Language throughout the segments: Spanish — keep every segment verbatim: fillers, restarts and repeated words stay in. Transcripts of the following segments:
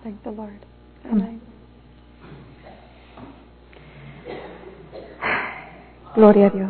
Thank the Lord. Amén. Gloria a Dios.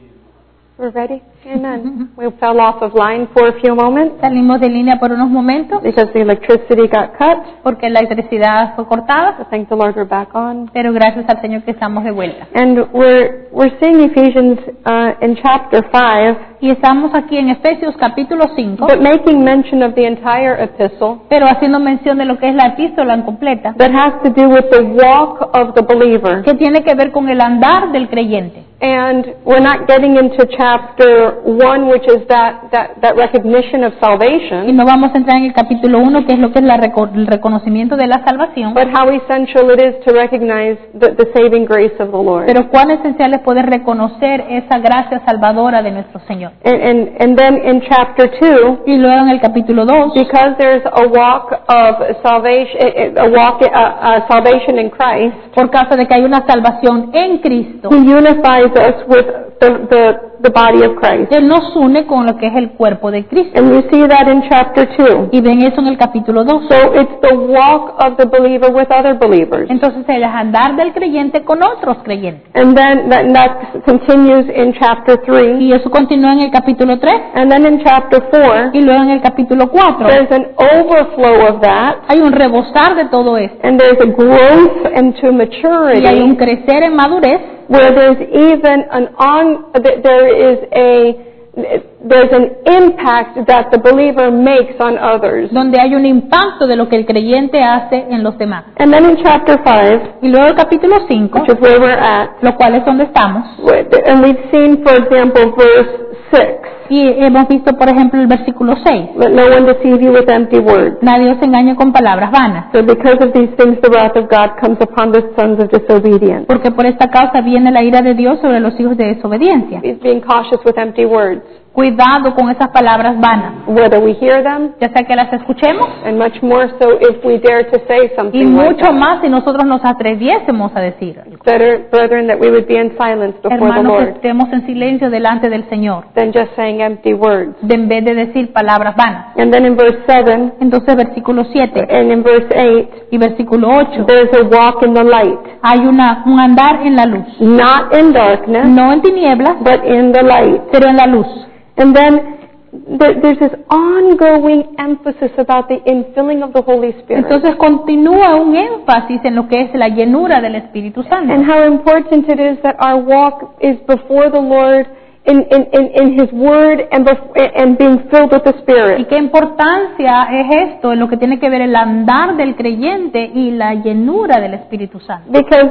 We're ready? Amen. We fell off of line for a few moments Salimos de línea por unos momentos because the electricity got cut. porque la electricidad fue cortada, But thank the Lord we're back on. pero gracias al Señor que estamos de vuelta. And we're we're seeing Ephesians uh, in chapter five, Y estamos aquí en Efesios capítulo cinco, but making mention of the entire epistle pero haciendo mención de lo que es la epístola en completa, that has to do with the walk of the believer. que tiene que ver con el andar del creyente. And we're not getting into chapter one, which is that, that, that recognition of Y salvation, no vamos a entrar en el capítulo uno, que es lo que es la reco- el reconocimiento de la salvación, but how essential it is to recognize the, the saving grace of the Lord. pero cuán esencial es poder reconocer esa gracia salvadora de nuestro Señor. And, and, and then in chapter two, Y luego en el capítulo dos, because there's a walk of salvation, a walk, uh, uh, salvation in Christ, por causa de que hay una salvación en Cristo, He unifies us with the, the, the body of Christ. Él nos une con lo que es el cuerpo de Cristo. And you see that in chapter two. Y ven eso en el capítulo dos. So it's the walk of the believer with other believers. Entonces el andar del creyente con otros creyentes. And then that, that continues in chapter three. Y eso continúa en el capítulo tres. And then in chapter four, Y luego en el capítulo cuatro there's an overflow of that. hay un rebosar de todo esto. And there's a growth into Y hay un maturity crecer en madurez, where there's even an on, there is a, there's an impact that the believer makes on others. donde hay un impacto de lo que el creyente hace en los demás. And then in chapter five, Y luego el capítulo cinco, which is where we're at, lo cual es donde estamos. and we've seen, for example, verse six. Y hemos visto, por ejemplo, el versículo seis. Let no one deceive you with empty words. Nadie os engañe con palabras vanas, So because of these things, the wrath of God comes upon the sons of disobedience. porque por esta causa viene la ira de Dios sobre los hijos de desobediencia. He's being cautious with empty words, Cuidado con esas palabras vanas, whether we hear them, ya sea que las escuchemos, and much more so if we dare to say y something like mucho that. más si nosotros nos atreviésemos a decir algo. Better, brethren, that we would be in silence before the Hermanos, que Lord estemos en silencio delante del Señor, than just saying empty words. de en vez de decir palabras vanas. And then in verse seven Entonces, versículo siete and in verse eight, y versículo ocho, there's a walk in the light, hay una, un andar en la luz, not in darkness, no en tinieblas, but in the light. pero en la luz. And then there, there's this ongoing emphasis about the infilling of the Holy Spirit. Entonces continúa un énfasis en lo que es la llenura del Espíritu Santo. And how important it is that our walk is before the Lord in, in, in, in His Word and, bef- and being filled with the Y Spirit. qué importancia es esto en lo que tiene que ver el andar del creyente y la llenura del Espíritu Santo. Because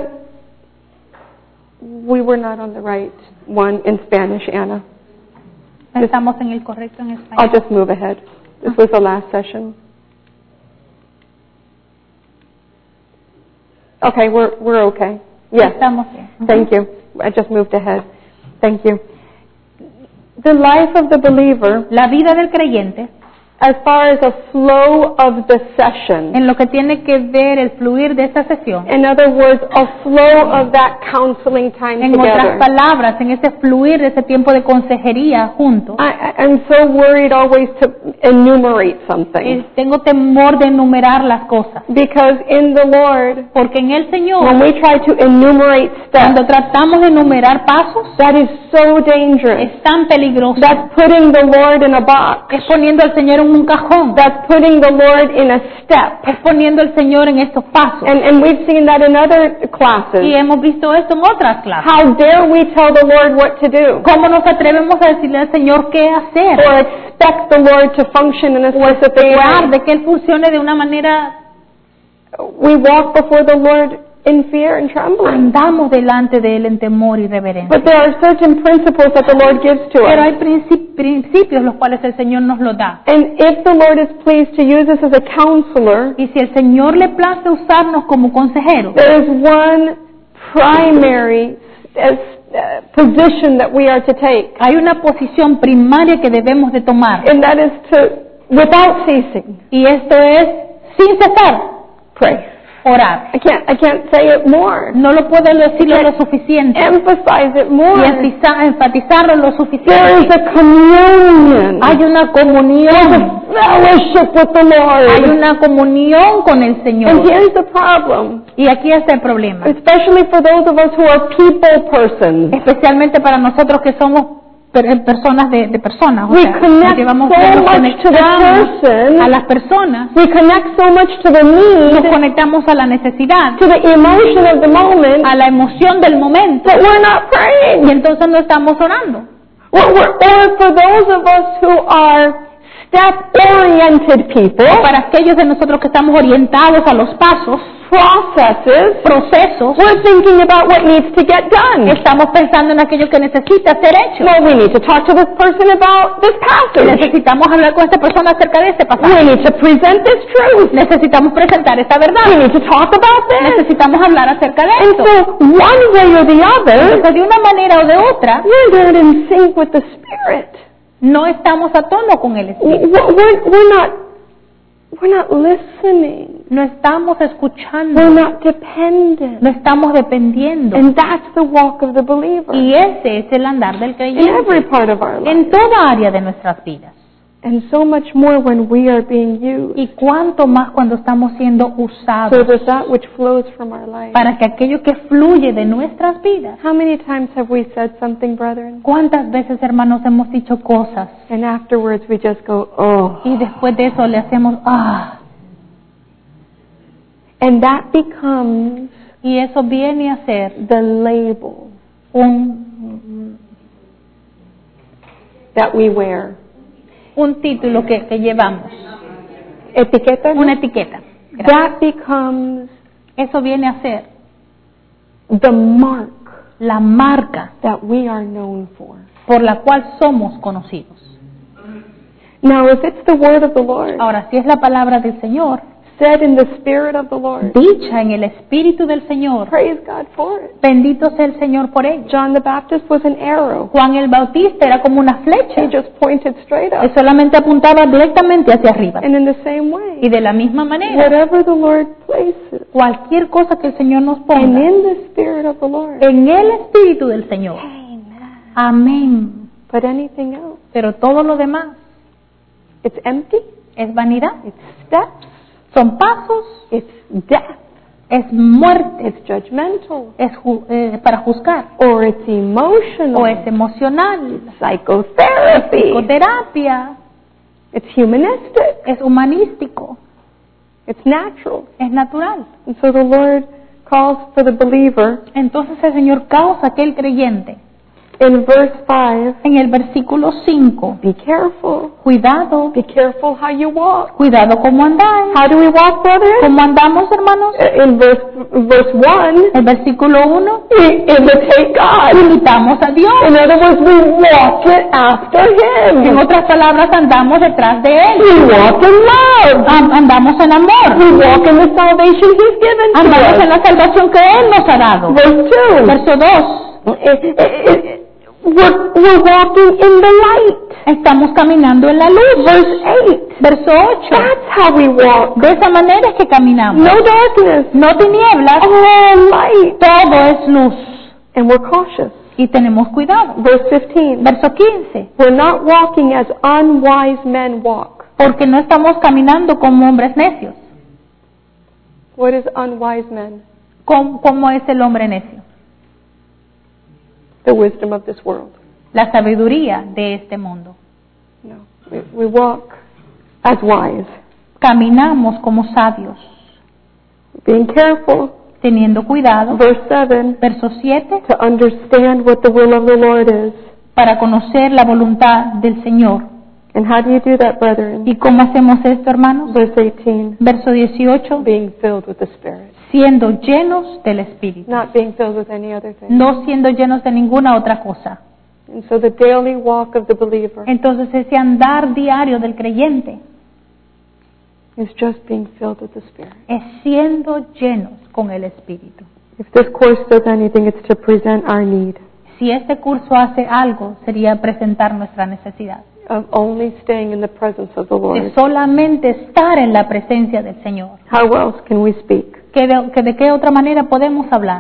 we were not on the right one in Spanish, Anna. Estamos en el correcto en I'll español. just move ahead. This was the last session. Okay, we're, we're okay. Yes. Estamos bien. Thank you. I just moved ahead. Thank you. The life of the believer, La vida del creyente, as far as a flow of the session, en lo que tiene que ver el fluir de esta sesión, in other words, a flow of that counseling time en otras together. palabras, en ese fluir de ese tiempo de consejería juntos, I, I- I'm so worried always to enumerate something. eh, tengo temor de enumerar las cosas, Because in the Lord, porque en el when Señor, we try to enumerate cuando steps, tratamos de enumerar pasos, that is so dangerous. es tan peligroso. That's putting the Lord in a box. Es poniendo al Señor en un cajón, That's putting the Lord in a step. es poniendo al Señor en estos pasos. And, and we've seen that in other Y classes. hemos visto esto en otras clases. How dare we tell the Lord what to do? ¿Cómo nos atrevemos a decirle al Señor qué hacer? Or expect the Lord to function in a specific Esperar way? de que Él funcione de una manera. We walk before the Lord in fear and trembling. Andamos delante de Él en temor y reverencia. But there are certain principles that the Lord gives to Pero hay us. princi- principios los cuales el Señor nos los da. And if the Lord is pleased to use us as a counselor, Y si el Señor le place usarnos como consejeros, there is one primary uh, uh, position that we are to take, hay una posición primaria que debemos de tomar. and that is to, without ceasing, Y esto es sin cesar, pray. orar. I can't, I can't say it more. No lo puedo decirlo lo suficiente Emphasize it y more. enfisa- enfatizarlo lo There is suficiente. a communion. Hay una comunión, Fellowship with the hay Lord. una comunión con el And Señor. here's the problem, Y aquí está el problema, especially for those of us who are people persons. especialmente para nosotros que somos per- personas de, de personas. O We sea, nos connect llevamos, so nos much to the conectamos person. a las personas, We connect so much to the nos need, conectamos a la necesidad, to the emotion of the moment, a la emoción del momento, that we're not y praying. entonces no estamos orando. Or, or, or for those of us who are step-oriented people, Para aquellos de nosotros que estamos orientados a los pasos, processes, procesos, we're thinking about what needs to get done. estamos pensando en aquello que necesita ser hecho. Well, we need to talk to this person about this passage. Necesitamos hablar con esta persona acerca de este We pasaje. need to present this truth. Necesitamos presentar esta We verdad. need to talk about this. Necesitamos hablar acerca de And esto. so, one way or the other, Entonces, de una manera o de otra, we're not in sync with the Spirit. no estamos a tono con el Espíritu. We're, we're, we're not, we're not listening. No estamos We're escuchando. not dependent. No estamos dependiendo. And that's the walk of the believer Y ese es el andar del in every creyente part of our life. en toda área de nuestras vidas. And so much more when we are being used Y cuánto más cuando estamos siendo so usados that that which flows from our life. para que aquello que fluye de nuestras vidas. How many times have we said something, brethren? ¿Cuántas veces, hermanos, hemos dicho cosas And afterwards we just go, oh. y después de eso le hacemos ah? And that becomes Y eso viene a ser the label un, that we wear. un título que, que llevamos, Etiqueta. ¿no? una etiqueta. Gracias. That becomes Eso viene a ser the mark la marca that we are known for. por la cual somos conocidos. Now, if it's the word of the Lord, Ahora, si es la palabra del Señor, said in the Spirit of the Lord, dicha en el Espíritu del Señor, praise God for it. bendito sea el Señor por ello. John the Baptist was an arrow. Juan el Bautista era como una He flecha, just pointed straight él up. solamente apuntaba directamente hacia arriba. And in the same way, Y de la misma manera, whatever the Lord places, cualquier cosa que el Señor nos and ponga, in the Spirit of the Lord, en el Espíritu del Señor. amen. Amén. But anything else, Pero todo lo demás it's empty, es vanidad, it's steps, son pasos, it's death, es muerte, it's judgmental, es ju- eh, para juzgar, or it's emotional, o es emocional, psychotherapy, psicoterapia, it's humanistic, es humanístico, it's natural. es natural. And so the Lord calls for the believer Entonces el Señor causa que el creyente, in verse five, en el versículo cinco, be careful, cuidado, be careful how you walk. cuidado cómo andáis. How do we walk, brethren? ¿Cómo andamos, hermanos? In verse, verse one, El versículo uno, we imitate God. imitamos a Dios. In other words, we walk it after En Him. otras palabras, andamos detrás de Él. We walk in love. Am- Andamos en amor. We walk in the salvation He's given to Andamos en us. la salvación que Él nos ha dado. Verse two, Verso dos. it- it- it- we're, we're walking in the light. Estamos caminando en la luz. Verse eight, Verso ocho. that's how we walk. De esa manera es que caminamos. No darkness, No tinieblas, all light. todo es luz. And we're cautious. Y tenemos cuidado. Verse fifteen, Verso quince. we're not walking as unwise men walk. Porque no estamos caminando como hombres necios. What is unwise men? ¿Cómo, cómo es el hombre necio? The wisdom of this world. La sabiduría de este mundo. No, we, we walk as wise, Caminamos como sabios, being careful. teniendo cuidado. Verse seven, Verso siete. to understand what the will of the Lord is. Para conocer la voluntad del Señor. And how do you do that, brethren? ¿Y cómo hacemos esto, hermanos? Verse eighteen, Verso dieciocho. being filled with the Spirit, Siendo llenos del Espíritu. not being filled with any other thing. No siendo llenos de ninguna otra cosa. And so the daily walk of the believer Entonces ese andar diario del creyente is just being filled with the Spirit. es siendo llenos con el Espíritu. If this course does anything, it's to present our need. Si este curso hace algo, sería presentar nuestra necesidad. of only staying in the presence of the de Lord. solamente estar en la presencia del Señor. How else can we speak? ¿Que de, que de qué otra manera podemos hablar?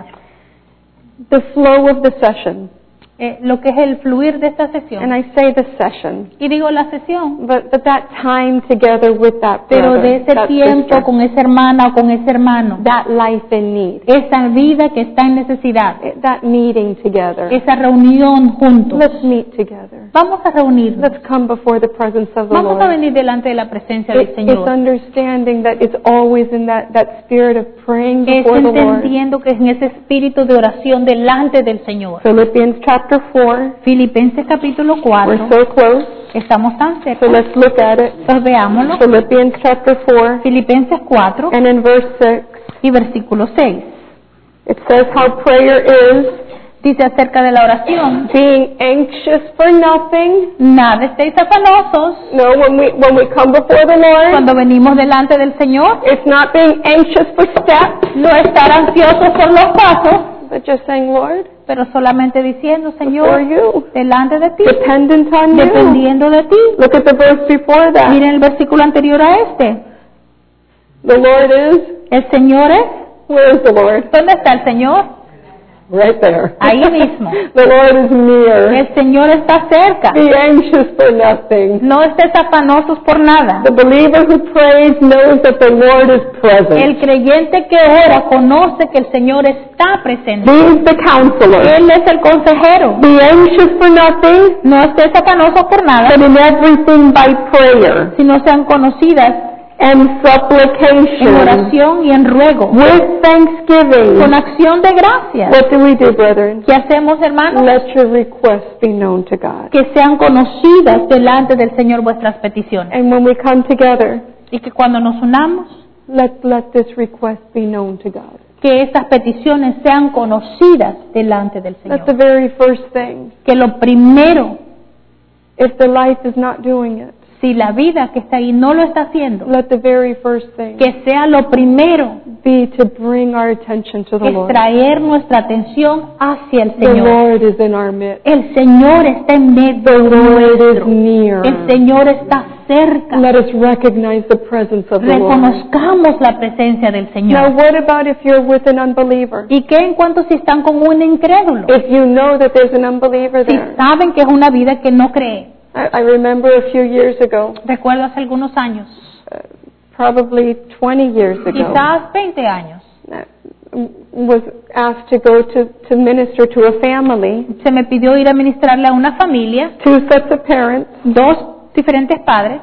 The flow of the session. Eh, lo que es el fluir de esta And sesión. I say the session, Y digo la sesión, but, but that time together with that pero brother, de ese that tiempo sister, con esa hermana o con ese hermano, that life in need, esa vida que está en necesidad, that meeting together. esa reunión juntos. Let's meet together. Vamos a reunirnos. Let's come before the presence of the Vamos a Lord. venir delante de la presencia del It, it's Señor. understanding that it's always in that, that spirit of praying Es before the Lord. entendiendo que es en ese espíritu de oración delante del Señor. Philippians chapter four. Filipenses capítulo We're cuatro. so close. Estamos tan cerca. So let's look at it. Entonces veámoslo. Philippians chapter four Filipenses cuatro and in verse six, y versículo seis. it says how prayer is Dice acerca de la oración: being anxious for nothing. nada estéis afanosos No, when we when we come before the Lord, cuando venimos delante del Señor. it's not being anxious for steps, No estar ansiosos por los pasos, but just saying, Lord, pero solamente diciendo: for Señor, you, delante de ti, dependent on you. dependiendo de ti. Look at the verse before that. Miren el versículo anterior a este. The Lord is, El Señor es. where is the Lord? ¿Dónde está el Señor? Right there. Ahí mismo. The Lord is near. El Señor está cerca. Be anxious for nothing. No estés afanosos por nada. The believer who prays knows that the Lord is present. El creyente que ora conoce que el Señor está presente. He is the counselor. Él es el consejero. Be anxious for nothing, No estés afanoso por nada, but in everything by prayer sino sean conocidas and en supplication oración y en ruego, with thanksgiving. con acción de gracias. What do we do, brethren? ¿Qué hacemos, hermanos? Let your requests be known to God. Que sean conocidas delante del Señor vuestras peticiones. And when we come together, Y que cuando nos unamos, let, let this request be known to God. que estas peticiones sean conocidas delante del That's the Señor. very first thing. Que lo primero, If the life is not doing it, si la vida que está ahí no lo está haciendo, let the very first thing que sea lo primero, be to bring our attention to the es Lord. traer nuestra atención hacia el The Señor. Lord is in our midst. El Señor está en medio The Lord is nuestro. near. El Señor está cerca. Let us recognize the presence of the Lord. Reconozcamos la presencia del Now, Señor. what about if you're with an unbeliever? ¿Y qué en cuanto si están con un incrédulo? If you know that there's an unbeliever Si there. saben que es una vida que no cree. I, I remember a few years ago, Recuerdo hace algunos años, uh, probably twenty years ago, quizás veinte años, uh, was asked to go to, to minister to a family, se me pidió ir a ministrarle a una familia, two sets of parents, dos diferentes padres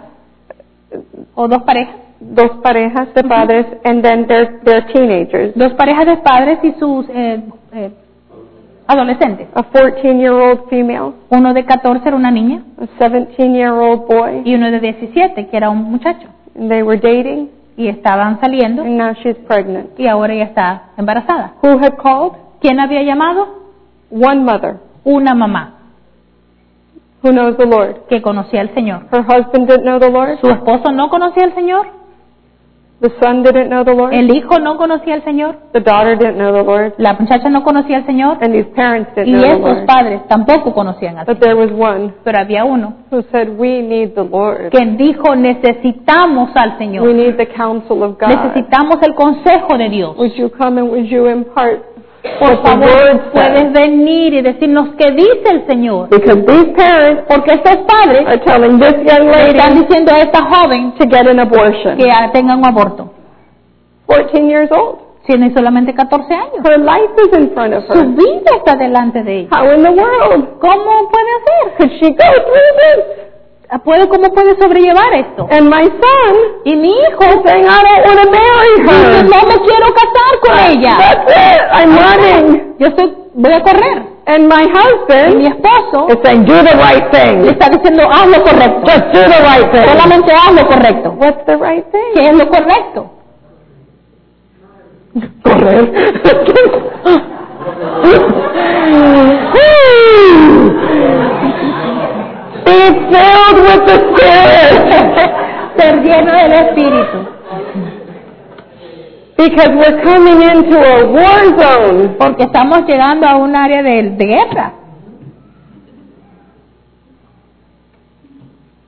o dos parejas, dos parejas de padres, and then their, their teenagers, dos parejas de padres y sus eh, eh, adolescentes. a fourteen-year-old female, Uno de catorce era una niña a seventeen-year-old boy, y uno de diecisiete que era un muchacho. and they were dating, Y estaban saliendo and now she's pregnant. y ahora ella está embarazada. Who had called? ¿Quién había llamado? One mother Una mamá who knows the Lord. que conocía al Señor. Her husband didn't know the Lord. Su esposo no conocía al Señor, The son didn't know the Lord. el hijo no conocía al Señor, The daughter didn't know the Lord. la muchacha no conocía al Señor And these parents didn't y know the estos Lord. padres tampoco conocían al But Señor. there was one Pero había uno who said, we need the Lord. que dijo: necesitamos al We Señor, need the counsel of God. necesitamos el consejo de Dios. Would you come and would you impart Por what the favor, Word puedes says? venir y decirnos qué dice el Señor, Because these parents porque estos padres are telling this young le están lady diciendo a esta joven to get an abortion. que tenga un aborto. fourteen years old. Tiene solamente catorce años. Her life is in front of Su her. vida está delante de ella. How in the world ¿Cómo puede hacer? could she go through this? ¿Puede, ¿Cómo puede sobrellevar esto? And my son Y mi hijo is saying, I don't want to marry dice: her. no me quiero casar con ella. That's it. I'm running. Yo estoy, voy a correr. And my Y mi husband esposo is saying, do the right le thing. está diciendo: haz lo correcto. Just do the right thing. Solamente haz lo correcto. What's the right thing? ¿Qué es lo correcto? Correr. Be filled with the Spirit. Ser lleno del Espíritu. Because we're coming into a war zone. Porque estamos llegando a un área de, de guerra.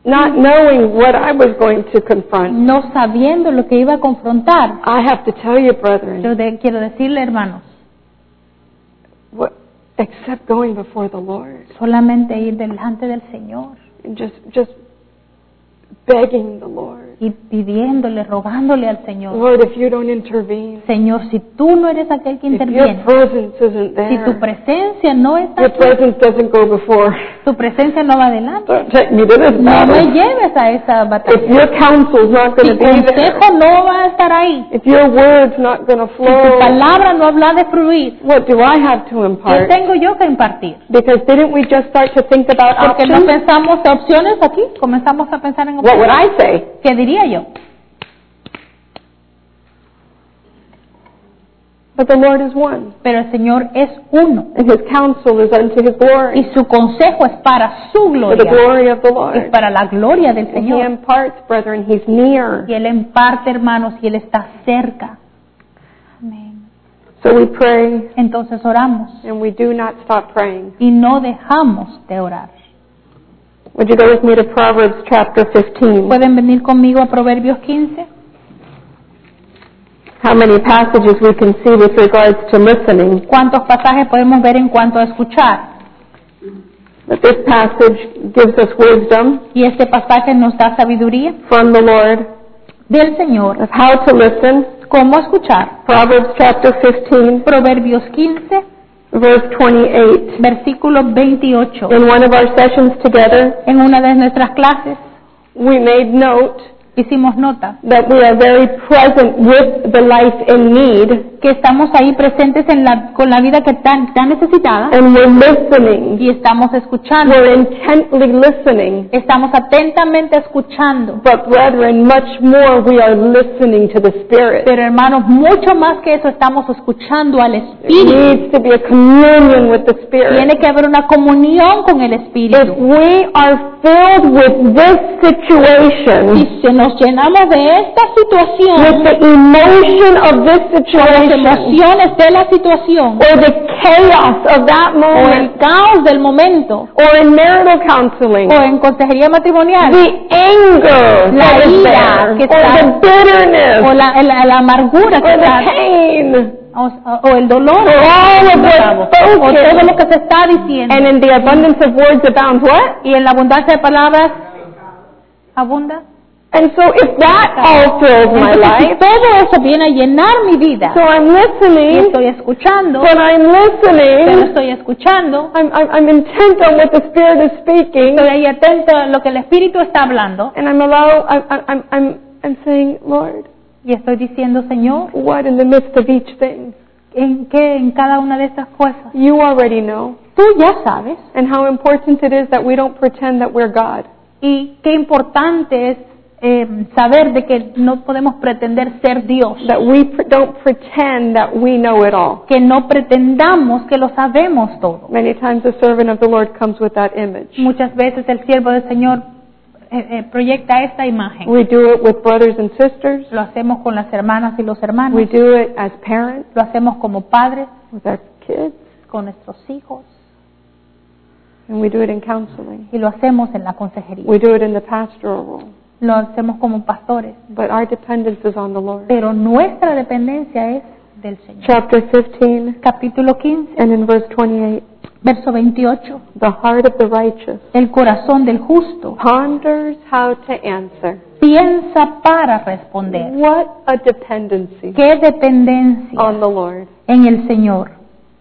not knowing what I was going to confront. no sabiendo lo que iba a confrontar. I have to tell you, brethren, Yo de- quiero decirle, hermanos, what, except going before the Lord solamente ir delante del Señor and just, just begging the Lord. y pidiéndole, rogándole al Señor. Lord, if you don't intervene, Señor, si tú no eres aquel que if your interviene, presence isn't si tu there, presencia no está your aquí, presence doesn't go before, tu presencia no va adelante, don't take me to this no me battle. lleves a esa If batalla. your counsel's not going Si to be there, consejo no va a estar ahí, if your word's not going to si tu flow, palabra no habla de fluir, what do I have to ¿qué impart? tengo yo que impartir? Because didn't we just start to think about Porque no options? pensamos en opciones aquí, comenzamos a pensar en What would opciones. I say? ¿Qué diría yo? But the Lord is one, Pero el Señor es uno and His counsel is unto His y glory, su consejo es para su for the gloria, glory of the es Lord. para la gloria del And He Señor. imparts, brethren, He's near. Y Él imparte, hermanos, y Él está cerca. Amén. So we pray, Entonces oramos and we do not stop praying. y no dejamos de orar. Would you go with me to Proverbs chapter fifteen? ¿Pueden venir conmigo a Proverbios quince? How many passages we can see with regards to listening. ¿Cuántos pasajes podemos ver en cuanto a escuchar? But this passage gives us wisdom Y este pasaje nos da sabiduría from the Lord del Señor. of how to listen. ¿Cómo escuchar? Proverbs chapter fifteen, Proverbios quince, verse twenty-eight. versículo veintiocho. In one of our sessions together, En una de nuestras clases we made note hicimos nota that we are very present with the life in need, que estamos ahí presentes en la, con la vida que está, está necesitada and we're listening. y estamos escuchando, We're intently listening. estamos atentamente escuchando. But brethren, much more we are listening to the Spirit. Pero hermanos, mucho más que eso estamos escuchando al It Espíritu. needs to be a communion with the Spirit. Tiene que haber una comunión con el If Espíritu. we are filled with this situation, Si se nos llenamos de esta with situación, the emotion of this las situation, emociones de la situación, or the chaos of that o moment, el caos del momento, or in marital counseling, o en consejería matrimonial, the anger La that is ira there, que or está- the bitterness, o la, la, la amargura que or the está, pain, o, o el dolor, or all of what's o todo lo spoken, que se está diciendo. and in the abundance of words abounds what? Y en la abundancia de palabras abunda. And so if that all fills my Entonces, si life, todo eso viene a llenar mi vida, so I'm y listening, estoy escuchando, when I'm pero listening, estoy escuchando, I'm, I'm, I'm intent on what the Spirit is speaking, estoy ahí atento a lo que el Espíritu está hablando, and I'm allow, I'm, I'm, I'm, I'm saying, Lord, y estoy diciendo, Señor, what in the midst of each thing? ¿en qué en cada una de estas cosas? You already know. Tú ya sabes, And how important it is that we don't pretend that we're God. y qué importante es eh, saber de que no podemos pretender ser Dios, That we pr- don't pretend that we know it all. que no pretendamos que lo sabemos todo. Many times the servant of the Lord comes with that image. Muchas veces el siervo del Señor eh, eh, proyecta esta imagen. We do it with brothers and sisters. Lo hacemos con las hermanas y los hermanos, We do it as parents, lo hacemos como padres, with our kids, con nuestros hijos, and we do it in counseling. y lo hacemos en la consejería, We do it in the pastoral role. lo hacemos como pastores, But our dependence is on the Lord. pero nuestra dependencia es del Señor. Chapter fifteen, Capítulo quince, and in verse twenty-eight, verso veintiocho. the heart of the righteous El corazón del justo ponders how to answer. piensa para responder. What a dependency ¡Qué dependencia on the Lord. en el Señor!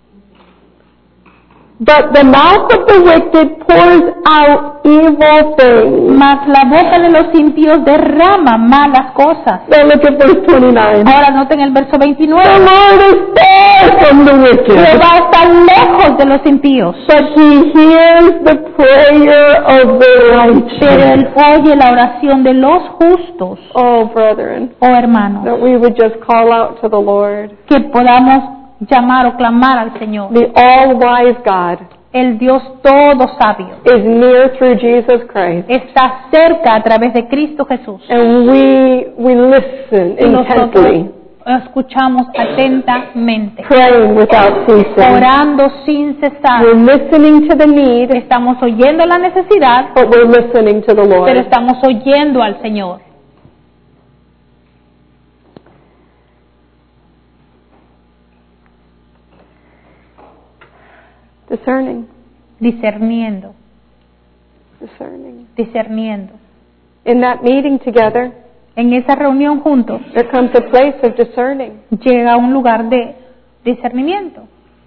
But the mouth of the wicked pours out evil things. Mas la boca de los impíos derrama malas cosas. Now look at verse twenty-nine. Ahora noten el verso The veintinueve. Lord is far from the wicked, Jehová está lejos de los impíos, but he hears the prayer of the pero righteous. Él oye la oración de los justos. Oh, brethren, Oh hermanos, that we would just call out to the Lord, que podamos llamar o clamar al Señor. the all-wise God El Dios todo sabio is near through Jesus Christ, está cerca a través de Cristo Jesús. and we we listen Y nosotros intently. escuchamos atentamente, praying without ceasing. orando sin cesar. We're listening to the need, Estamos oyendo la necesidad, but we're listening to the pero Lord. estamos oyendo al Señor. Discerning, Discerniendo, discerning. discerniendo. In that meeting together, En esa reunión juntos there comes a place of discerning. llega a un lugar de discernimiento.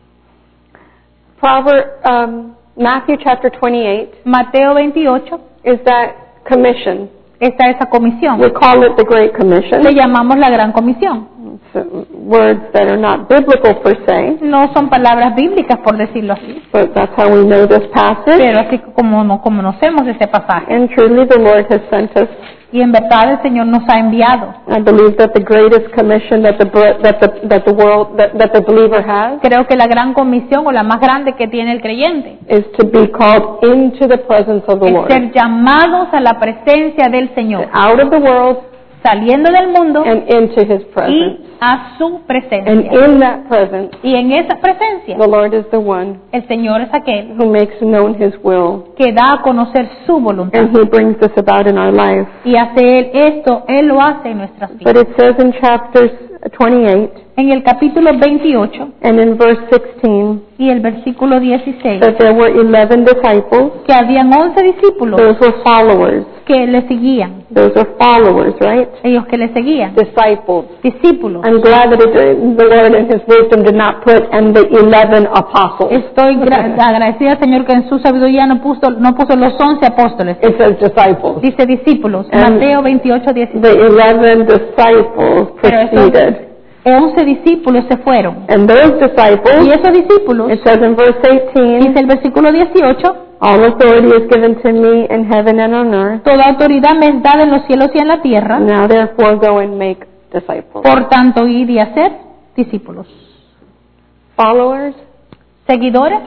Proverb, um, Matthew chapter twenty-eight Mateo veintiocho is that commission. está esa comisión. We call it the Great Commission. Le llamamos la Gran Comisión. It's, uh, words that are not biblical per se, No son palabras bíblicas, por decirlo así, but that's how we know this passage. pero así como no como conocemos ese pasaje. And truly the Lord has sent us. Y en verdad el Señor nos ha enviado. I believe that the greatest commission that the br- that the that the world that, that the believer has Creo que la gran comisión o la más grande que tiene el creyente is to be called into the presence of the es Lord, ser llamados a la presencia del Señor, out of the world saliendo del mundo and into His presence. y a su And presencia. in that presence, Y en esa presencia the Lord is the one el Señor es aquel who makes known His will, que da a conocer su voluntad. and He brings this about in our life. Y hace Él esto, Él lo hace en nuestras But vidas. it says in chapters twenty-eight En el capítulo veintiocho and in verse sixteen y el versículo dieciséis, that there were eleven disciples. que habían once discípulos Those were followers. que le seguían, Those are followers, right? ellos que le seguían, Disciples. discípulos. I'm glad that it, the Lord in His wisdom did not put and the eleven apostles. Estoy gra- agradecida al Señor que en su sabiduría no puso, no puso los once apóstoles, It says disciples. dice discípulos, And Mateo veintiocho, dieciséis. The eleven disciples Pero esos proceeded. once discípulos se fueron. And those Y disciples, esos discípulos, it says in verse eighteen, dice el versículo dieciocho, all authority is given to me in heaven and on earth. toda autoridad me es dada en los cielos y en la tierra, Now therefore go and make disciples. por tanto ir y hacer discípulos. Followers, Seguidores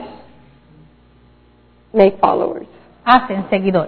make followers. hacen seguidores.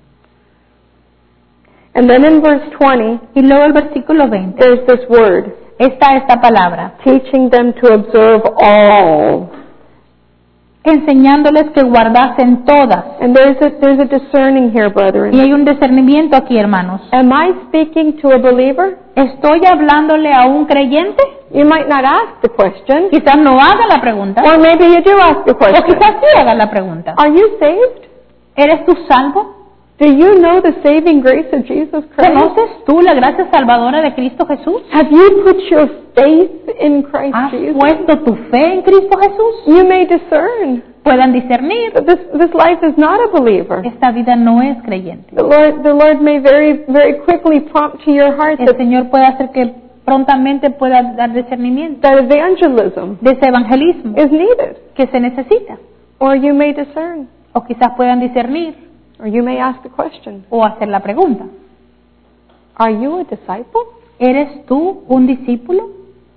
And then in verse twenty, Y luego el versículo veinte, there's this word, está esta palabra, teaching them to observe all. enseñándoles que guardasen todas. And there's a, there's a discerning here, Y brethren. hay un discernimiento aquí, hermanos. Am I speaking to a believer? ¿Estoy hablándole a un creyente? You might not ask the question, Quizás no haga la pregunta, or maybe you do ask the o question. quizás sí haga la pregunta. Are you saved? ¿Eres tú salvo? Do you know the saving grace of Jesus Christ? ¿Conoces tú la gracia salvadora de Cristo Jesús? Have you put your faith in Christ ¿Has Jesus? puesto tu fe en Cristo Jesús? You may discern Puedan discernir. that this, this life is not a believer. Esta vida no es creyente. The Lord, the Lord may very, very quickly prompt to your heart El that, Señor puede hacer que prontamente pueda dar discernimiento that evangelism de ese evangelismo is needed. que se necesita. Or you may discern, O quizás puedan discernir or you may ask the question, o hacer la pregunta. are you a disciple? ¿Eres tú un discípulo?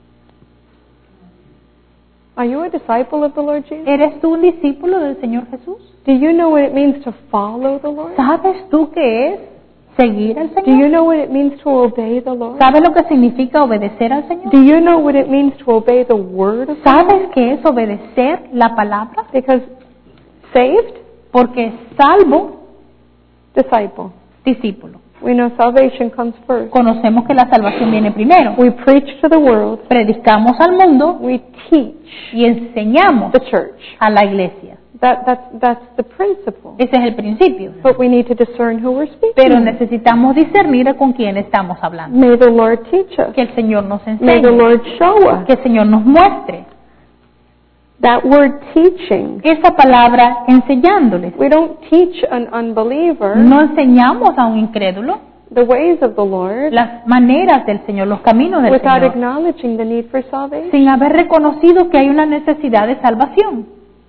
Are you a disciple of the Lord Jesus? ¿Eres tú un discípulo del Señor Jesús? Do you know what it means to follow the Lord? ¿Sabes tú qué es seguir al Do you Señor? know what it means to obey the Lord? ¿Sabes lo que significa obedecer al Señor? Do you know what it means to obey the word of God? ¿Sabes qué es obedecer la palabra? Because saved, Porque salvo, disciple. discípulo. We know salvation comes first. Conocemos que la salvación viene primero. We preach to the world. Predicamos al mundo We teach y enseñamos the church. a la iglesia. That, that's, that's the principle. Ese es el principio. But we need to discern who we're speaking. Pero necesitamos discernir con quién estamos hablando. May the Lord teach us. Que el Señor nos May the enseñe. Lord show us. Que el Señor nos muestre. That word teaching, Esa palabra enseñándoles. we don't teach an unbeliever No enseñamos a un incrédulo the ways of the Lord las maneras del Señor, los caminos del without Señor, acknowledging the need for salvation. sin haber reconocido que hay una necesidad de salvación.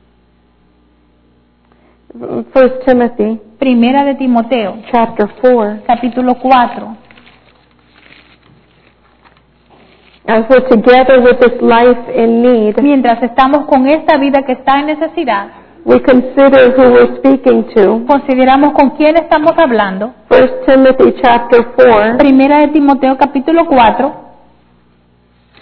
First Timothy Primera de Timoteo, chapter four. capítulo cuatro. As we're together with this life in need, Mientras estamos con esta vida que está en necesidad, we consider who we're speaking to. consideramos con quién estamos hablando. First Timothy chapter four, Primera de Timoteo, capítulo cuatro,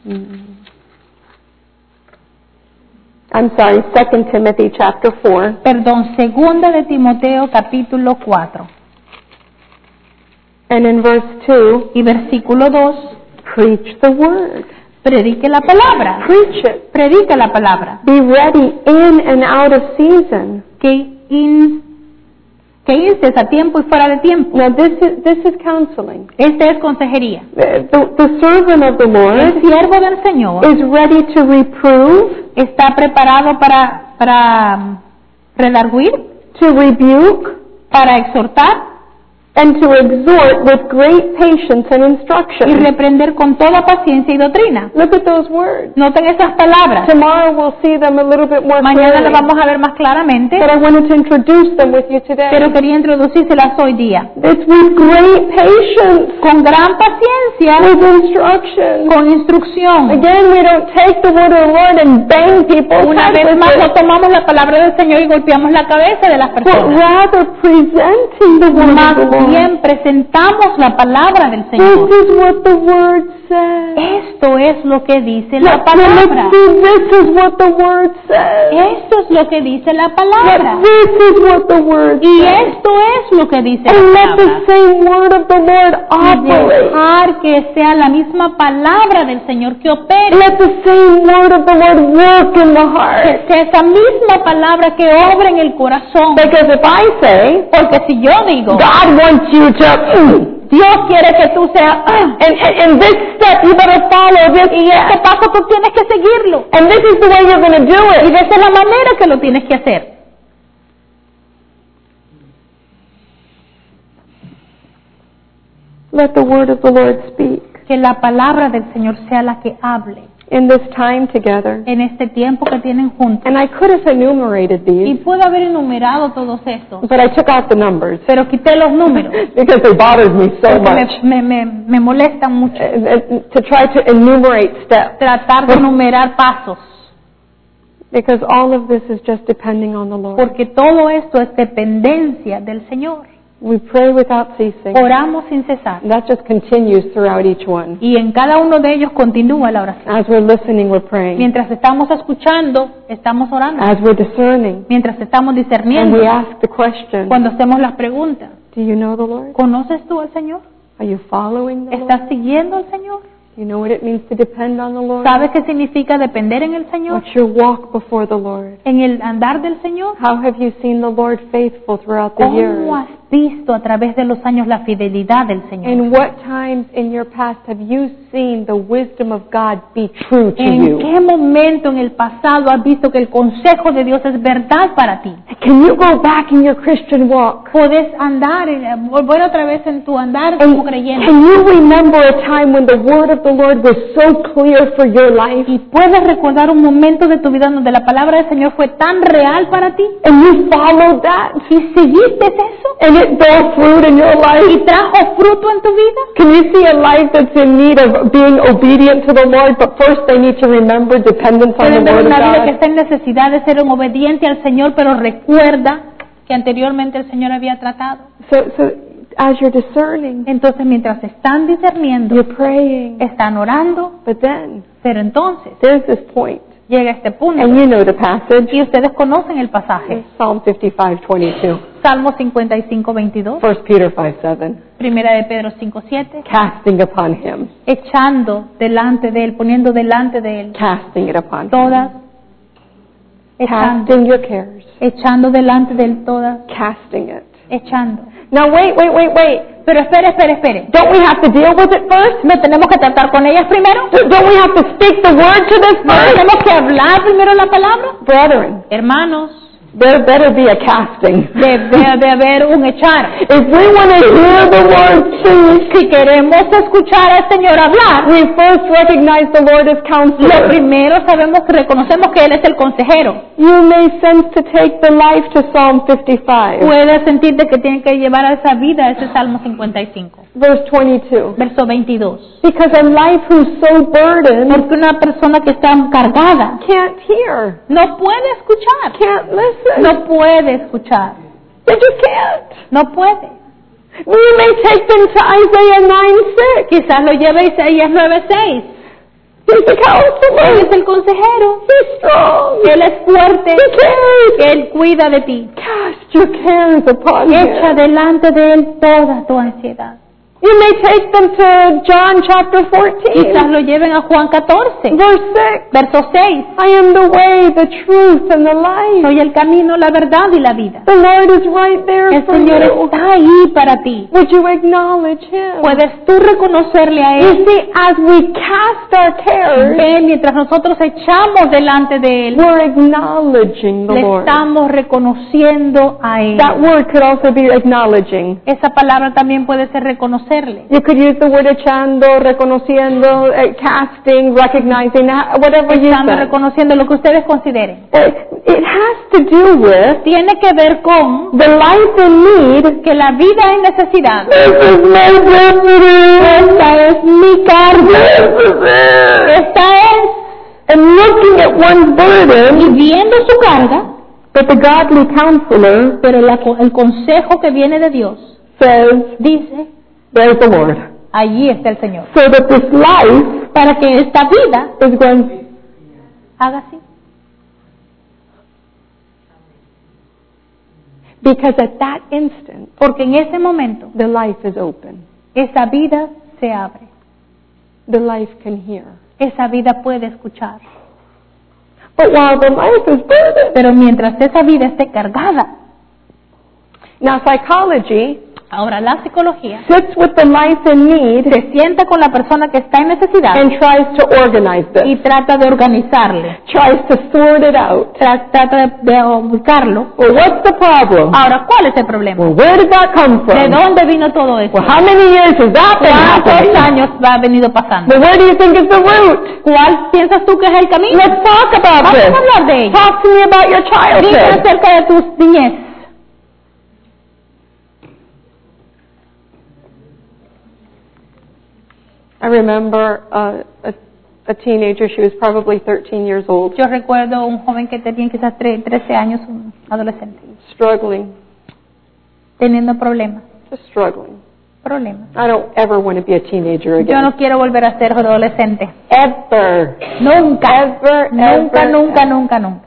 I'm sorry, Second Timothy chapter four. Perdón, segunda de Timoteo capítulo cuatro. And in verse two, y versículo dos, preach the word. Predique la palabra. Preach it. Predica la palabra. Be ready in and out of season. Que, in, que instes a tiempo y fuera de tiempo. Now this is, this is counseling. Esta es consejería. The, the, the servant of the Lord El siervo del Señor is ready to reprove, está preparado para, para redarguir, to rebuke, para exhortar and to exhort with great patience and y instruction. reprender con toda paciencia y doctrina. Look at those words. Noten esas palabras. Tomorrow we'll see them a little bit more Mañana clearly. las vamos a ver más claramente, But I wanted to introduce them with you today. pero quería introducírselas hoy día. It's with great patience, Con gran paciencia, with instruction. con instrucción. Again, we don't take the word of the Lord and bang people's Una heads vez with más no it, tomamos la palabra del Señor y golpeamos la cabeza de las but personas. rather presenting the word Más of the Lord. bien presentamos la palabra del This Señor. is what the word says. Esto es lo que dice la Let- palabra. let's see, this is what the word says. Esto es lo que dice la Let- palabra. This is what the word Y says. esto es lo que dice And la let the palabra. same word of the Lord Y operate. dejar que sea la misma palabra del Señor que opere. Let the same word of the Lord work in the heart. Que sea esa misma palabra que obra en el corazón. Because if I say, Porque si yo digo, God wants you to, mm, Dios quiere que tú seas, ah, and, and, and this step, you better follow this y este step. paso tú tienes que seguirlo. And this is the way you're going to do Y it. de esa es la manera que lo tienes que hacer. Let the word of the Lord speak. Que la palabra del Señor sea la que hable In this time together. en este tiempo que tienen juntos. And I could have enumerated Y these, puedo haber enumerado todos estos, but I took out the numbers pero quité los números because they bothered me so porque much. me, me, me, me molestan mucho Uh, uh, To try to enumerate steps. tratar de enumerar pasos, Because all of this is just depending on the Lord. porque todo esto es dependencia del Señor. We pray without ceasing. Oramos sin cesar. And that just continues throughout each one. Y en cada uno de ellos continúa la oración. As we're listening, we're praying. Mientras estamos escuchando, estamos orando. As we're discerning. Mientras estamos And discerniendo, we ask the question, cuando hacemos las preguntas, do you know the Lord? ¿conoces tú al Señor? Are you following the Lord? ¿Estás siguiendo al Señor? Do you know what it means to depend on the Lord? ¿Sabes qué significa depender en el Señor? What's your walk before the Lord? En el andar del Señor. How have you seen the Lord faithful throughout the ¿Cómo years? has visto a través de los años la fidelidad del Señor? In what times in your past have you seen the wisdom of God be true to ¿En you? qué momento en el pasado has visto que el consejo de Dios es verdad para ti? Can you go back in your Christian walk? Puedes andar, en- volver otra vez en tu andar And como creyente. can you remember a time when the word of the Lord was so clear for your life? Y puedes recordar un momento de tu vida donde la palabra del Señor fue tan real para ti And you followed that? y seguiste eso And it bore fruit in your y life? trajo fruto en tu vida. Can you see a life that's in need of being obedient to the Lord, but first they need to remember dependence on the Pueden ver Word of una vida que God? está en necesidad de ser un obediente al Señor, pero recuerda que anteriormente el Señor había tratado. So, so as you're discerning, Entonces, mientras están discerniendo, you're praying, están orando, but then pero entonces there's this point, llega este punto and you know the passage, y ustedes conocen el pasaje. Psalm fifty-five twenty-two, Salmo cincuenta y cinco, veintidós, First Peter five seven, Primera de Pedro cinco, siete, casting upon Him, echando delante de Él, poniendo delante de Él casting it upon Him, todas, echando, casting your cares, echando delante de Él todas, casting it. echando. Now wait, wait, wait, wait. Pero espere, espere, espere. Don't we have to deal with it first? ¿No tenemos que tratar con ellas primero? Do- Don't we have to speak the word to this ¿No first? tenemos que hablar primero la palabra? Brethren, Hermanos, there better be a casting. debe de haber un echar. If we want to hear the Lord speak, Si queremos escuchar al Señor hablar, we first recognize the Lord as lo counselor. primero sabemos que reconocemos que Él es el consejero. You may sense to take the life to Psalm fifty-five, Puede sentir de que tiene que llevar a esa vida a ese Salmo cincuenta y cinco, verse twenty-two. verso veintidós. Because a life who's so burdened Porque una persona que está cargada can't hear, no puede escuchar, can't listen. no puede escuchar, They just can't. no puede. You may take them to Isaiah nine six. Quizás lo lleve a Isaías nueve seis. He's the Él counselor. es el consejero. He's strong. Él es fuerte. He cares. Él cuida de ti. Cast your cares upon Echa him. delante de Él toda tu ansiedad. You may take them to John chapter fourteen, Quizás lo lleven a Juan catorce, verse six. verso seis. I am the way, the truth, and the life. Soy el camino, la verdad y la vida. The Lord is right there El for Señor you. está ahí para ti. Would you acknowledge Him? Puedes tú reconocerle a You Él. see, as we cast our cares, Ve, mientras nosotros echamos delante de Él, we're acknowledging the le Lord. estamos reconociendo a Él. That word could also be acknowledging. Esa palabra también puede ser reconocerle. You could use the word echando, reconociendo, eh, casting, recognizing, ha- whatever you Estando say. reconociendo lo que ustedes consideren. It, it has to do with Tiene que ver con the life in need. que la vida en necesidad. This is my destiny. Esta es mi carga. This is it. Esta es. And looking at one's Y burden, viendo su carga, but the godly counselor pero la- el consejo que viene de Dios says, dice, there's the Lord. allí está el Señor. So that this life Para que esta vida is going, haga así. because at that instant, Porque en ese momento, the life is open. esa vida se abre. The life can hear. Esa vida puede escuchar. But while the life is burdened, Pero mientras esa vida esté cargada, now psychology ahora la psicología sits with the life in need se sienta con la persona que está en necesidad and tries to organize y this, trata de organizarle, tries to sort it out. tra- trata de, de ubicarlo. Well, what's the problem? Ahora, ¿cuál es el problema? Well, where did that come ¿De from? dónde vino todo eso? Well, how many years has that been ¿Cuántos happening? años ha venido pasando? Well, where do you think is the root? ¿Cuál piensas tú que es el camino? Let's talk about Vamos this. a hablar de ello. Talk to me about your Dime childhood. acerca de tu niñez. I remember uh, a, a teenager, she was probably thirteen years old, Yo recuerdo un joven que tenía quizás tre- trece años, un adolescente, struggling, teniendo problemas, just struggling. problemas. I don't ever want to be a teenager Yo again. no quiero volver a ser adolescente. Ever. Nunca, Ever, nunca, ever, nunca, ever. nunca, nunca.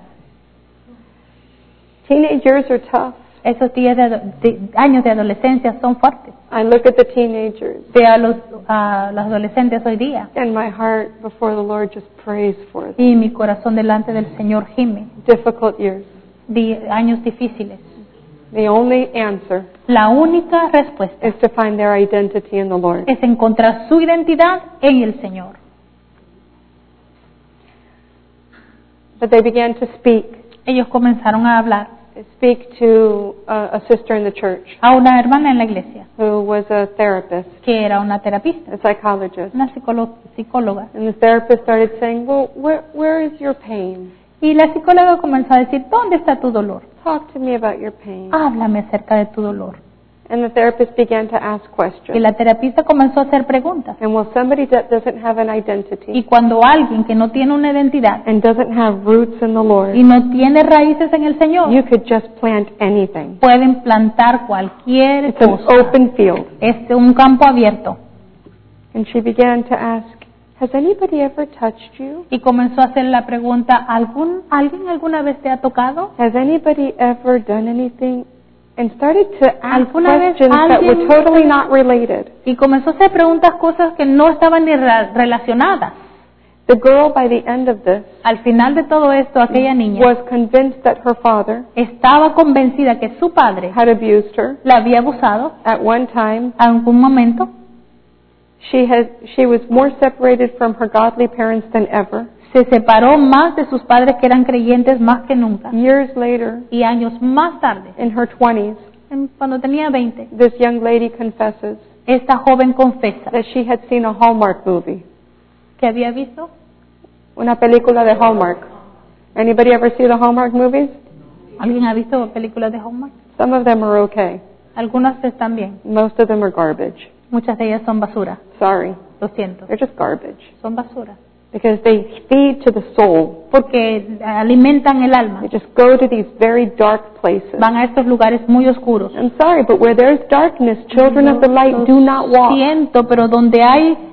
Teenage years are tough. Esos días de, ado- de- años de adolescencia son fuertes. I look at the teenagers Veo a los, a los adolescentes hoy día and my heart before the Lord just prays for them. y mi corazón delante del Señor gime. Difficult years. Di- años difíciles. The only answer La única respuesta is to find their identity in the Lord. es encontrar su identidad en el Señor. But they began to speak. Ellos comenzaron a hablar They speak to a, a sister in the church a una hermana en la iglesia who was a therapist, que era una terapista, a psychologist. una psicólo- psicóloga. And the therapist started saying, well, where, where is your pain? Y la psicóloga comenzó a decir, ¿dónde está tu dolor? Talk to me about your pain. Háblame acerca de tu dolor. And the therapist began to ask Y questions. la terapista comenzó a hacer preguntas. And well, somebody that doesn't have an Y identity cuando alguien que no tiene una identidad and doesn't have roots in the Lord, y no tiene raíces en el Señor, you could just plant anything. pueden plantar cualquier It's an cosa. open field. Es un campo abierto. And she began to ask, has anybody ever touched you? Y comenzó a hacer la pregunta, ¿algún, ¿alguien alguna vez te ha tocado? Has anybody ever done anything? And started to ask ¿Alguna vez questions that were alguien- totally not related. Y comenzó a hacer preguntas, cosas que no estaban ni ra- relacionadas. The girl, by the end of this, Al final de todo esto, aquella niña was convinced that her father estaba convencida que su padre had abused her. la había abusado At one time, en algún momento. she had she was more separated from her godly parents than ever. Se separó más de sus padres que eran creyentes más que nunca. Years later, Y años más tarde, in her twenties, en- cuando tenía veinte, this young lady confesses esta joven confesa that she had seen a Hallmark movie, que había visto. una película de Hallmark. Anybody ever see the Hallmark movies? ¿Alguien ha visto películas de Hallmark? Some of them are okay. Algunas están bien, Most of them are garbage. muchas de ellas son basura. Sorry, Lo siento, they're just garbage. son basura. Because they feed to the soul. Porque alimentan el alma. They just go to these very dark places. Van a estos lugares muy oscuros. I'm sorry, but where there's darkness, children of the light Lo do not walk. siento, pero donde hay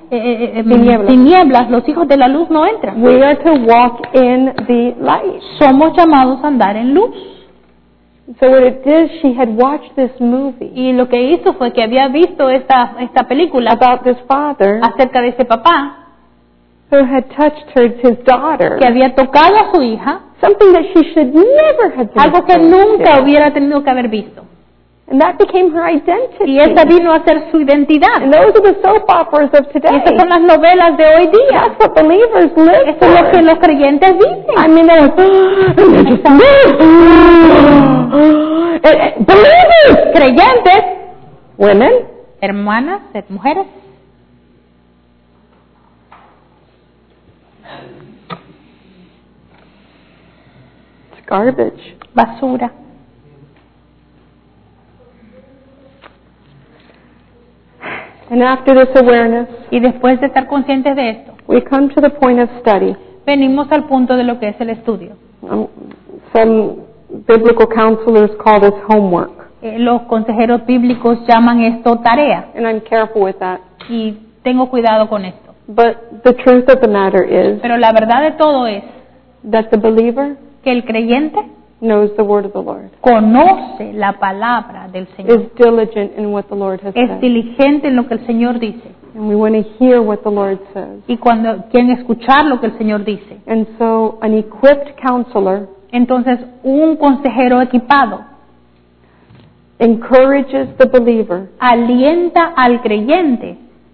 eh, eh, eh, Tinieblas. tinieblas, los hijos de la luz no entran. We are to walk in the light. Somos llamados a andar en luz. So what it did, she had watched this movie Y lo que hizo fue que había visto esta, esta película about this father acerca de ese papá who had touched her, his daughter, que había tocado a su hija, something that she should never have been algo que exposed nunca to. hubiera tenido que haber visto. And that became her identity. Y esa vino a ser su identidad. And those are the soap operas of Y today. esas son las novelas de hoy día. That's what believers live Eso es lo que for. los creyentes I dicen. mean, they're like, Eh, eh, believers, Creyentes, women, hermanas, eh, mujeres, it's garbage. basura. And after this awareness, Y después de estar conscientes de esto, we come to the point of study. venimos al punto de lo que es el estudio. Um, some biblical counselors call this homework, Eh, los consejeros bíblicos llaman esto tarea and I'm careful with that. y tengo cuidado con esto. But the truth of the matter is Pero la verdad de todo es that the believer que el creyente knows the word of the Lord, conoce la palabra del Señor, is diligent in what the Lord has es said, diligente en lo que el Señor dice and we want to hear what the Lord says. y cuando quieren escuchar lo que el Señor dice. And so an equipped counselor Entonces, un consejero equipado encourages the believer alienta al creyente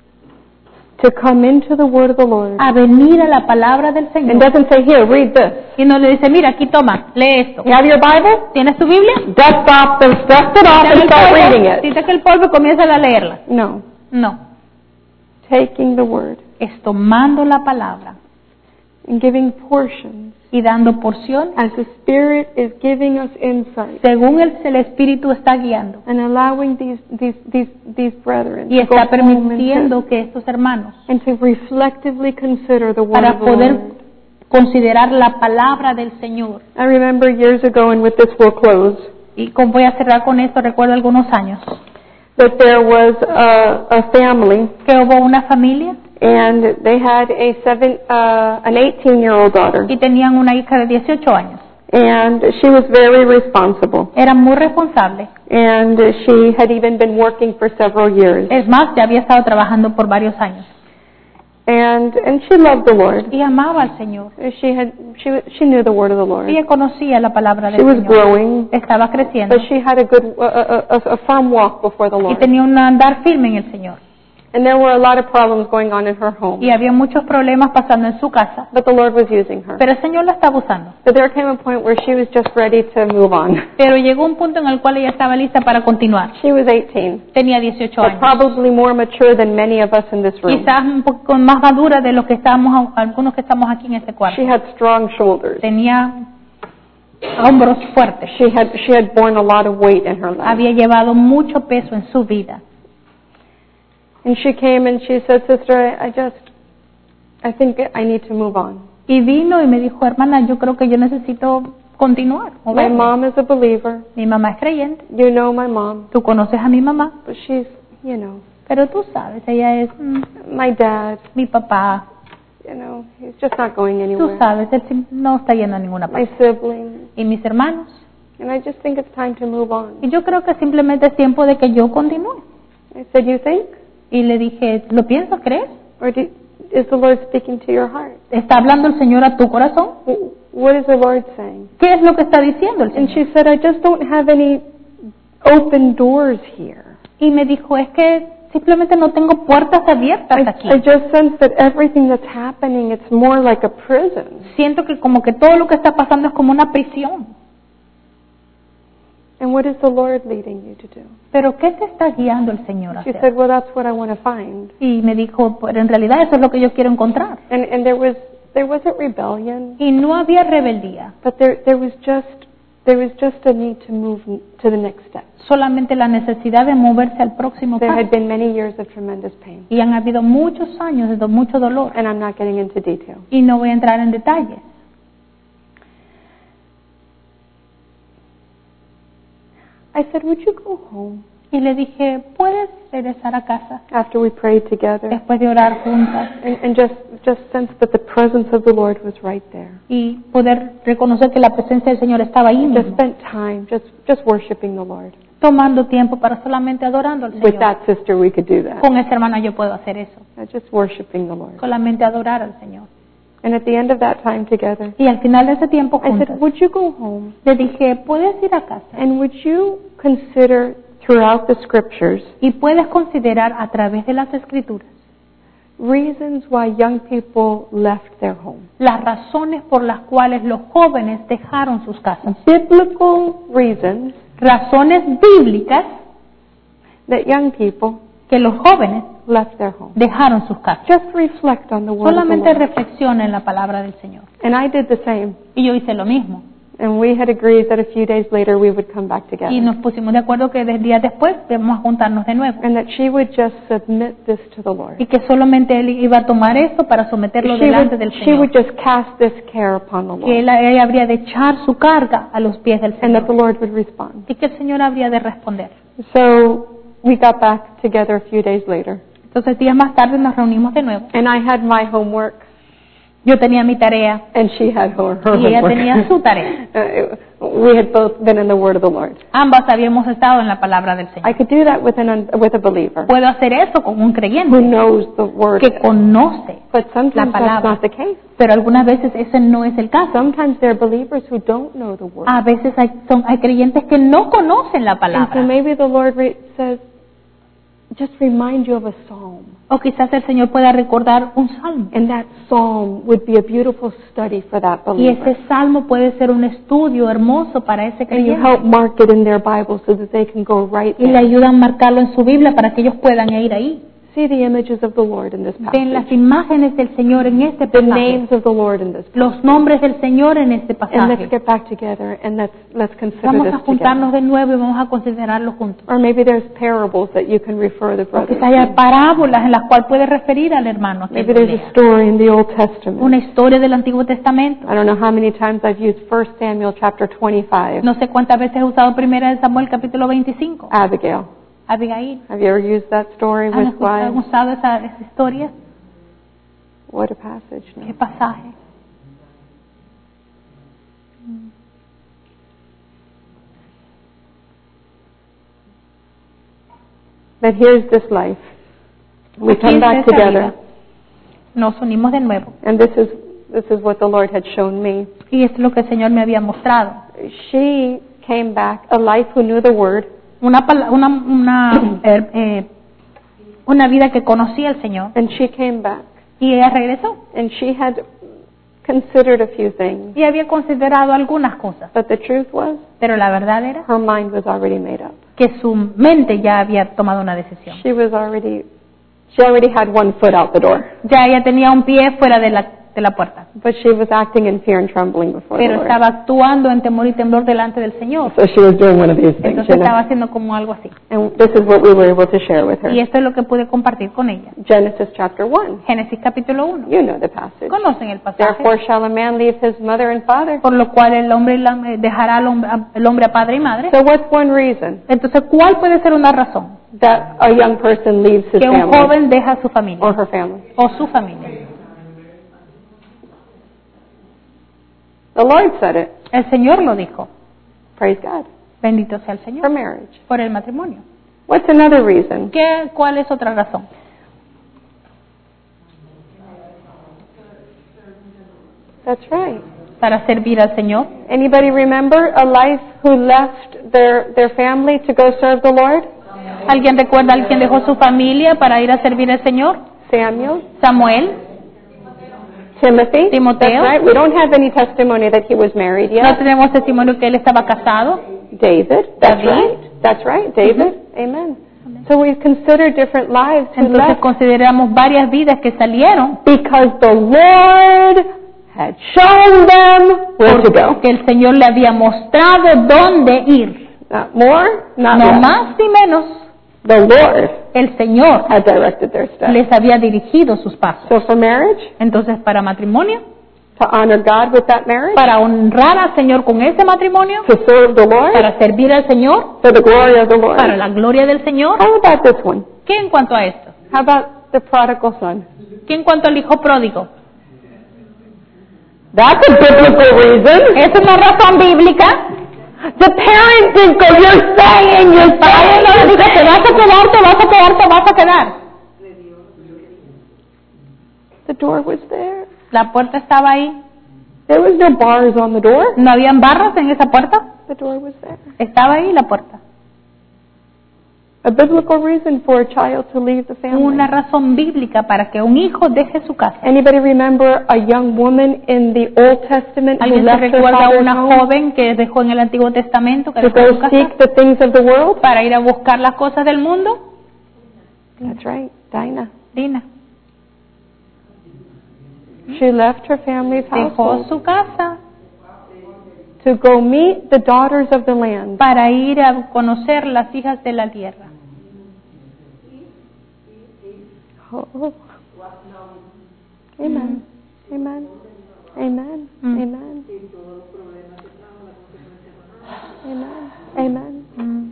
to come into the word of the Lord a venir a la palabra del and Señor. doesn't say, here, read this. Y no le dice, mira, aquí toma, lee esto. You have your Bible? ¿Tienes tu Biblia? Dust off the, dust it off Quita and el start reading polvo, it. quita que el polvo y comienza a leerla. No. No, Taking the word es tomando la palabra and giving portions y dando porciones as the Spirit is giving us insight según el, el Espíritu está guiando and allowing these, these, these, these brethren y to go está home and to, permitiendo que estos hermanos, and to reflectively consider the word para of the poder Lord. considerar la palabra del Señor. I remember years ago, and with this we'll close, Y como voy a cerrar con esto, recuerdo algunos años that there was a, a family, que hubo una familia and they had a seven, uh, an eighteen-year-old daughter, y tenían una hija de dieciocho años. and she was very responsible, Era muy responsable. and she had even been working for several years, Es más, ya había estado trabajando por varios años. and and she loved the Lord. Y amaba al Señor. She had she wa- she knew the word of the Lord. Ella conocía la palabra She del was Señor. growing, Estaba creciendo but she had a good, a, a, a a firm walk before the y Lord. tenía un andar firme en el Señor. And there were a lot of problems going on in her home, Y había muchos problemas pasando en su casa, but the Lord was using her. pero el Señor la estaba usando. But there came a point where she was just ready to move on. Pero llegó un punto en el cual ella estaba lista para continuar. She was eighteen, Tenía dieciocho but años. probably more mature than many of us in this room. Quizás un poco más madura de los que estábamos, algunos que estamos aquí en este cuarto. She had strong shoulders. Tenía hombros fuertes. She had she had borne a lot of weight in her life. Había llevado mucho peso en su vida. And she came and she said, "Sister, I, I just, I think I need to move on. Y vino y me dijo, hermana, yo creo que yo necesito continuar. My moverme. mom is a believer. Mi mamá es creyente. You know my mom, Tú conoces a mi mamá, but she's, you know, pero tú sabes, ella es mm, my dad. mi papá. You know, he's just not going Tú anywhere. sabes, él sim- no está yendo a ninguna My parte. sibling, Y mis hermanos. and I just think it's time to move on." Y yo creo que simplemente es tiempo de que yo continúe. I said, "You think, Y le dije, ¿lo piensas, crees? or do, is the Lord speaking to your heart? ¿Está hablando el Señor a tu corazón? W- What is the Lord saying?" ¿Qué es lo que está diciendo el And Señor? she said, "I just don't have any open doors here. Y me dijo, es que simplemente no tengo puertas abiertas I, aquí. I just sense that everything that's happening, it's more like a prison." Siento que como que todo lo que está pasando es como una prisión. And what is the Lord leading you to do? ¿Pero qué te está guiando el Señor a She hacer? said, "Well, that's what I want to find." Y me dijo, pero en realidad eso es lo que yo quiero encontrar. And and there was there wasn't rebellion, Y no había rebeldía, but there there was just there was just a need to move n- to the next step. solamente la necesidad de moverse al próximo There had paso. been many years of tremendous pain, Y han habido muchos años de do- mucho dolor. and I'm not getting into detail. Y no voy a entrar en detalles. I said, "Would you go home?" Y Y le dije, ¿puedes regresar a casa after we prayed together después de orar juntas and, and just, just sense that the presence of the Lord was right there. y poder reconocer que la presencia del Señor estaba ahí Just mismo, spent time just, just worshiping the Lord. tomando tiempo para solamente adorando al With Señor? that sister, we could do that. Con esa hermana yo puedo hacer eso, Uh, Just worshiping the Lord. solamente adorar al Señor. And at the end of that time together, Y al final de ese tiempo I juntas, said, would you go home le dije, ¿puedes ir a casa? and would you consider throughout the scriptures Y puedes considerar a través de las Escrituras reasons why young people left their home? las razones por las cuales los jóvenes dejaron sus casas. Biblical reasons Razones bíblicas that young people que los jóvenes left their home. dejaron sus casas. Just reflect on the word of the Solamente Lord. reflexiona en la palabra del Señor. And I did the same. Y yo hice lo mismo. And we had agreed that a few days later we would come back together. Y nos pusimos de acuerdo que des- días después debemos juntarnos de nuevo. And that she would just submit this to the Lord. Y que solamente él iba a tomar esto para someterlo She delante would, del she would Señor. just cast this care upon the Que Lord. él, ella habría de echar su carga a los pies del And that the Señor. Lord would respond. Y que el Señor habría de responder. So we got back together a few days later. Entonces días más tarde nos reunimos de nuevo. And I had my homework. Yo tenía mi tarea And she had her, her y ella homework. tenía su tarea. Uh, we had both been in the Word of the Lord. Ambas habíamos estado en la palabra del I Señor. could do that with, an, un- with a believer Puedo hacer eso con un who creyente knows the Word. que conoce, But sometimes la that's palabra. not the case. pero algunas veces ese no es el caso. Sometimes there are believers who don't know the Word. A veces hay, son, hay creyentes que no conocen la And so palabra. maybe the Lord re- says, just remind you of a psalm. O quizás el Señor pueda recordar un salmo. And that psalm would be a beautiful study for that Y believer. ese salmo puede ser un estudio hermoso para ese And you creyente. help mark it in their Bible so that they can go right Y le there. ayudan a marcarlo en su Biblia para que ellos puedan ir ahí. See the images of the Lord in this Ven las passage. imágenes del Señor en este The pasaje. names of the Lord in this passage. Los nombres del Señor en este And let's pasaje. get back together and let's, let's consider Vamos this a juntarnos together. de nuevo y vamos a considerarlo juntos. Or maybe there's parables that you can refer the O brothers quizás haya to. parábolas en las cuales puede referir al hermano que Maybe lo there's lea. a story in the Old Una Testament. historia del Antiguo Testamento. I don't know how many times I've used First Samuel chapter twenty-five. No sé cuántas veces he usado Primera de Samuel capítulo veinticinco. Abigail. Abigail. Have you ever used that story ¿Han with escu- han wives? usado esa, esa historia? What a passage. No? ¿Qué pasaje? But here's this life. We Aquí come está back esa together, vida. Nos unimos de nuevo. and this is this is what the Lord had shown me. Y es lo que el Señor me había mostrado. She came back, a life who knew the Word, Una, pala- una, una, eh, eh, una vida que conocía al Señor. and she came back, Y ella regresó. and she had considered a few things. Y había considerado algunas cosas. But the truth was, Pero la verdad era her mind was already made up. que su mente ya había tomado una decisión. She was already, she already had one foot out the door. Ya ella tenía un pie fuera de la, de la puerta. But she was acting in fear and trembling before the Pero Lord. estaba actuando en temor y temblor delante del Señor. So she was doing one of these things, Entonces you estaba know. haciendo como algo así. And this is what we were able to share with her. Y esto es lo que pude compartir con ella. Genesis chapter one. Génesis capítulo uno. You know the passage. Conocen el pasaje. Therefore shall a man leave his mother and father. Por lo cual el hombre y la- eh, dejará al hombre, el hombre a padre y madre. So what's one reason Entonces, ¿cuál puede ser una razón that a young person leaves his que un family joven deja a su familia or her family? o su familia? The Lord said it. El Señor lo dijo. Praise God. Bendito sea el For Señor marriage. por el matrimonio. What's another reason? ¿Qué, ¿Cuál es otra razón? That's right. Para servir al Señor. Anybody remember a life who left their, their family to go serve the Lord? ¿Alguien recuerda a alguien dejó su familia para ir a servir al Señor? Samuel? Samuel. Timothy? Timoteo. That's right. We don't have any testimony that he was married No yet. tenemos testimonio que él estaba casado. David? That's David. right. That's right. David? Amen. So we consider different lives who Entonces left consideramos varias vidas que salieron because the Lord had shown them where to go. porque el Señor le había mostrado dónde ir. Not more, not No less. más ni menos. The Lord El Señor had directed their steps. les había dirigido sus pasos. So for marriage, Entonces, para matrimonio, To honor God with that marriage? para honrar al Señor con ese matrimonio, To serve the Lord? para servir al Señor, For the glory of the Lord? para la gloria del Señor. How about this one? ¿Qué en cuanto a esto? How about the prodigal son? ¿Qué en cuanto al hijo pródigo? That's a biblical reason. ¿Es una razón bíblica? The parent didn't go, you're saying, you're Padre no le saying. dijo, te vas a quedar, te vas a quedar, te vas a quedar. The door was there. La puerta estaba ahí. There was no bars on the door. ¿No habían barras en esa puerta? The door was there. Estaba ahí la puerta. A biblical reason for a child to leave the family. Una razón bíblica para que un hijo deje su casa. Anybody remember a young woman in the Old Testament who ¿Alguien se left her recuerda a father's una home joven que dejó en el Antiguo Testamento, que to dejó su go casa seek the things of the world? para ir a buscar las cosas del mundo? That's right, Dinah. Dina. She left her family's Dejó household su casa to go meet the daughters of the land. para ir a conocer las hijas de la tierra. Oh. Amen. Amen. Amen. Mm. Amen. Amen. Amen. Mm.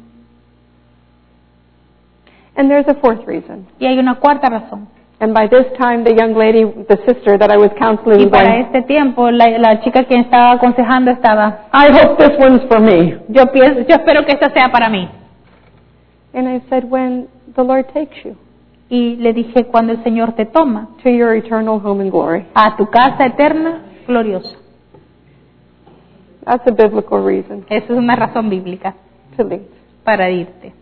And there's a fourth reason. Y hay una cuarta razón. And by this time, the young lady, the sister that I was Y counseling, para went, este tiempo, la, la chica que estaba aconsejando estaba, I hope this one's for me. yo pienso, yo espero que esta sea para mí. And I said, when the Lord takes you Y le dije, cuando el Señor te toma to your eternal home in glory. a tu casa eterna, gloriosa. That's a biblical reason Esa es una razón bíblica to leave. para irte.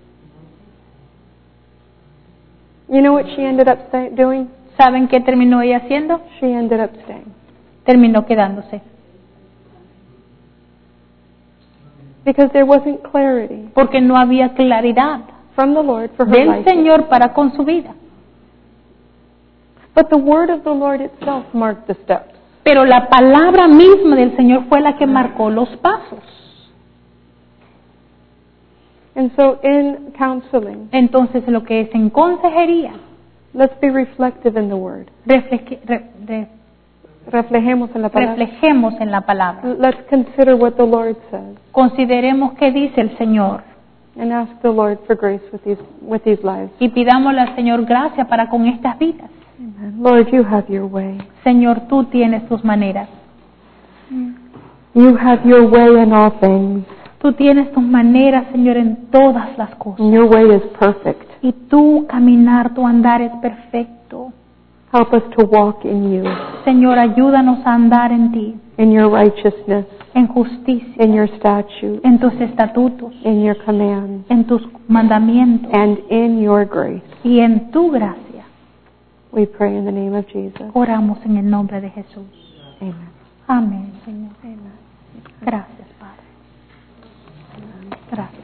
You know what she ended up stay, doing? ¿Saben qué terminó ella haciendo? She ended up staying. Terminó quedándose. Because there wasn't clarity Porque no había claridad from the Lord for her del life. Señor para con su vida. But the word of the Lord itself marked the steps. Pero la palabra misma del Señor fue la que marcó los pasos. And so in counseling, Entonces, lo que es en consejería, let's be reflective in the word. refleje- re- re- Reflejemos en la palabra. reflejemos en la palabra. Let's consider what the Lord says Consideremos qué dice el Señor and ask the Lord for grace with these with these lives. y pidámosle al Señor gracia para con estas vidas. Amen. Lord, you have your way. Señor, tú tienes tus maneras. You have your way in all things. Tú tienes tus maneras, Señor, en todas las cosas. And your way is perfect. Y tu caminar, tu andar es perfecto. Help us to walk in you, Señor, ayúdanos a andar en ti, in your righteousness, en justicia, in your statutes, en tus estatutos, in your commands, en tus mandamientos and in your grace. y en tu gracia. We pray in the name of Jesus. Oramos en el nombre de Jesús. Amen. Amén, Señor. Amen. Gracias, Padre. Gracias.